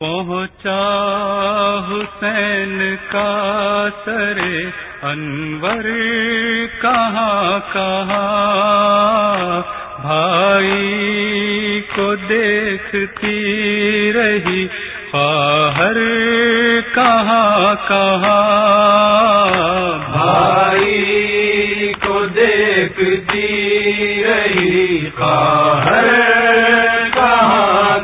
پہنچا حسین کا سر انور کہاں کہاں، بھائی کو دیکھتی رہی خواہر کہاں کہاں، بھائی کو دیکھتی رہی خواہر کہاں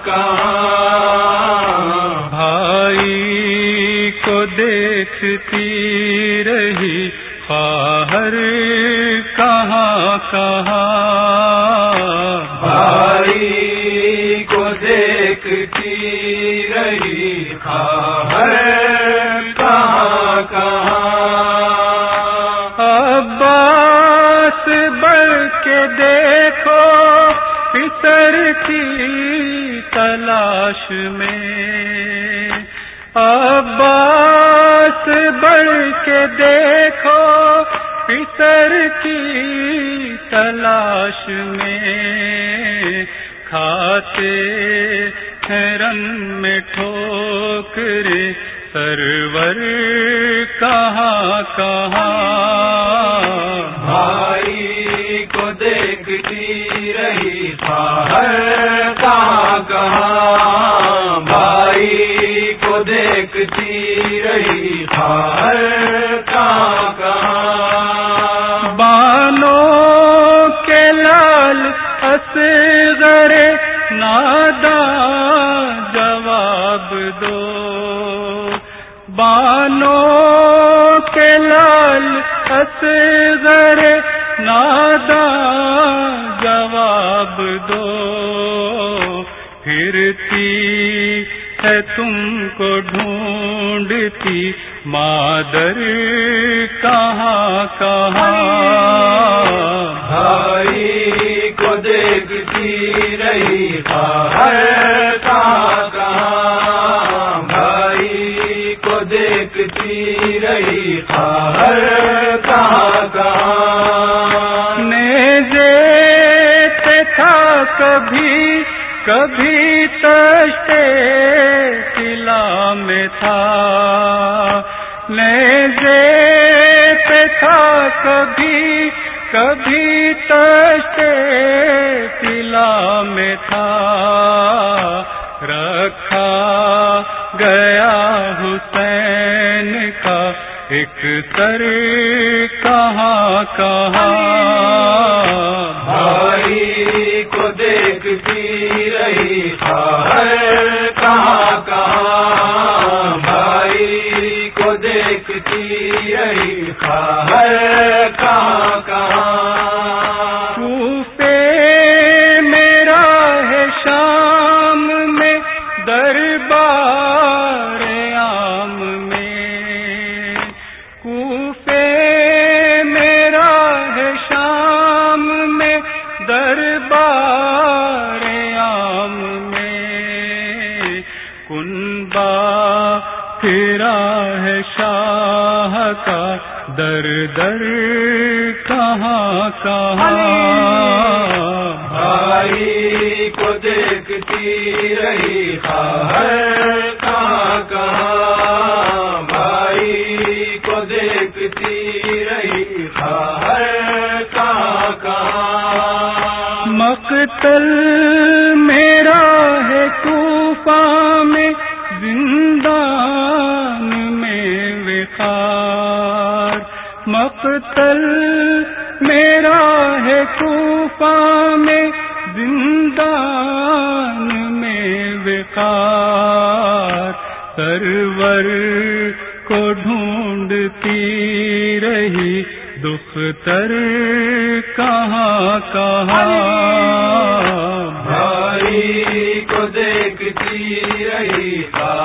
کہاں، بھائی کو دیکھتی رہی خواہر کہاں کہاں، بھائی کو دیکھتی رہی خواہر کہاں کہاں، عباس بڑھ کے دیکھو پسر کی تلاش میں، عباس بڑھ کے دیکھو پسر کی تلاش میں، کھاتے ہیں رنگ میں ٹھوکر سرور کہاں کہاں، بھائی کو دیکھتی رہی خواہر کہاں کہاں، بھائی کو دیکھتی رہی خواہر کہاں کہاں، بانوں کے لال اصغر ناداں جواب دو، بانوں کے لال اصغر ناداں جواب دو، پھرتی ہے تم کو ڈھونڈتی مادر کہاں کہاں، بھائی کو دیکھتی رہی خواہر کہاں کہاں، بھائی کو دیکھتی رہی خواہر کہاں کہاں، نیزے پہ تھا کبھی کبھی تشتے سلا میں تھا، نیزے پہ تھا کبھی کبھی تشتے سلا میں تھا، رکھا گیا حسین کا ایک سر کہاں کہاں، بھائی کو دیکھتی رہی خواہر کہاں کہاں، بھائی کو دیکھتی رہی خواہر کہاں کہاں، کوفے میرا ہے شام میں دربار عام میں، کوفے میرا ہے شام میں دربار عام میں، کنبہ پھرا ہے شاہ کا در در کہاں کہاں، بھائی کو دیکھتی رہی خواہر کہاں کہاں، بھائی کو دیکھتی رہی خواہر کہاں کہاں، مقتل میرا ہے کوفہ میں زندان میں وقار، مقتل میرا ہے کوفہ میں زندان میں وقار، سرور کو ڈھونڈتی رہی دختر کہاں کہاں، بھائی کو دیکھتی رہی